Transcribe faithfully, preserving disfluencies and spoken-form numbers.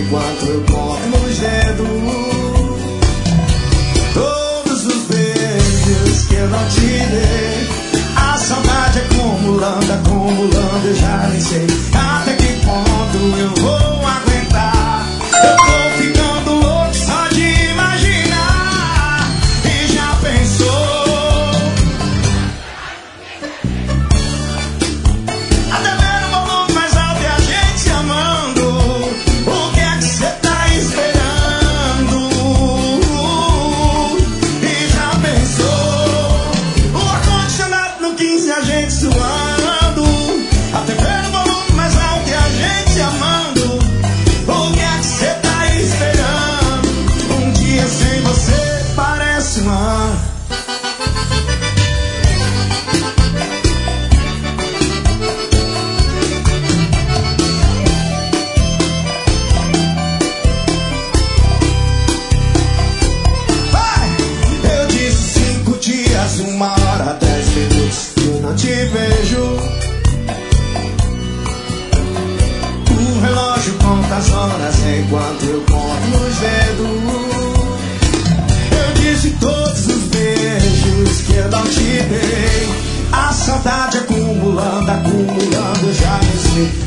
enquanto eu conto nos dedos todos os beijos que eu não te dei. A saudade acumulando, acumulando, eu já nem sei até que ponto eu vou aguentar. Eu tô ficando louco só de imaginar. E já pensou? Até ver o volume mais alto e a gente se amando. O que é que cê tá esperando? E já pensou? O ar-condicionado no quinze, a gente suando. Até ver o volume mais alto e a gente se amando. O que é que cê tá esperando? Um dia sem você parece um ano. Eu disse cinco dias, uma hora, dez minutos que eu não te vejo. O relógio conta as horas enquanto eu conto nos dedos. Eu disse todos os beijos que eu não te dei. A saudade acumulando, acumulando, eu já não sei